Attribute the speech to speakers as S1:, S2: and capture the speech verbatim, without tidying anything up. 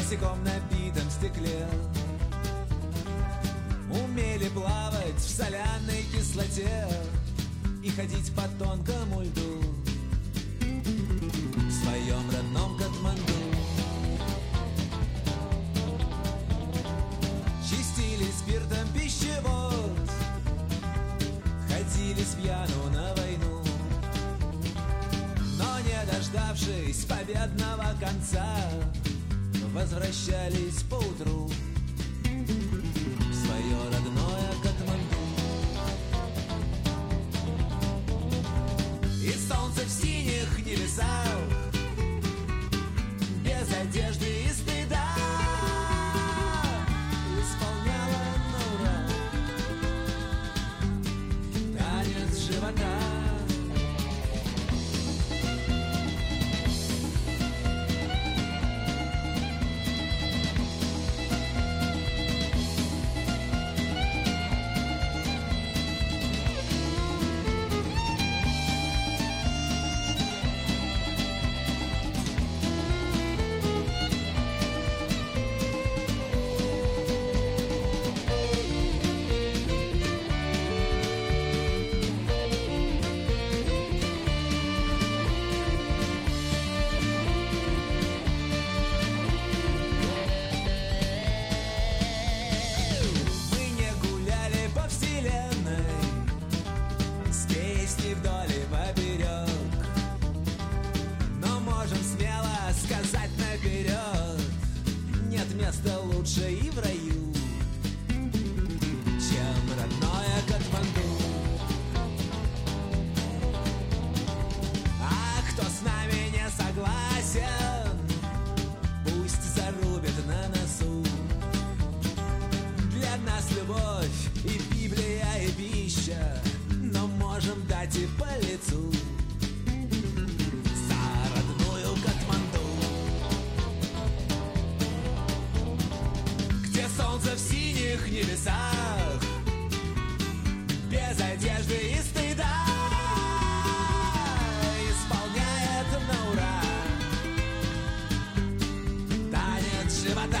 S1: босиком на битом стекле. Умели плавать в соляной кислоте и ходить по тонкому льду в своем родном Катманду. Чистили спиртом пищевод, ходили с пьяну на войну, но не дождавшись победного конца, возвращались поутру в свое родное Катманду. И солнце в синих небесах, без одежды и стыда, исполняло на ура танец живота. Место лучше и в раю, чем родное Катманду. А кто с нами не согласен, пусть зарубит на носу. Для нас любовь и Библия, и пища, но можем дать и по лицу за родную Катманду. Солнце в синих небесах, без одежды и стыда, исполняет на ура танец живота.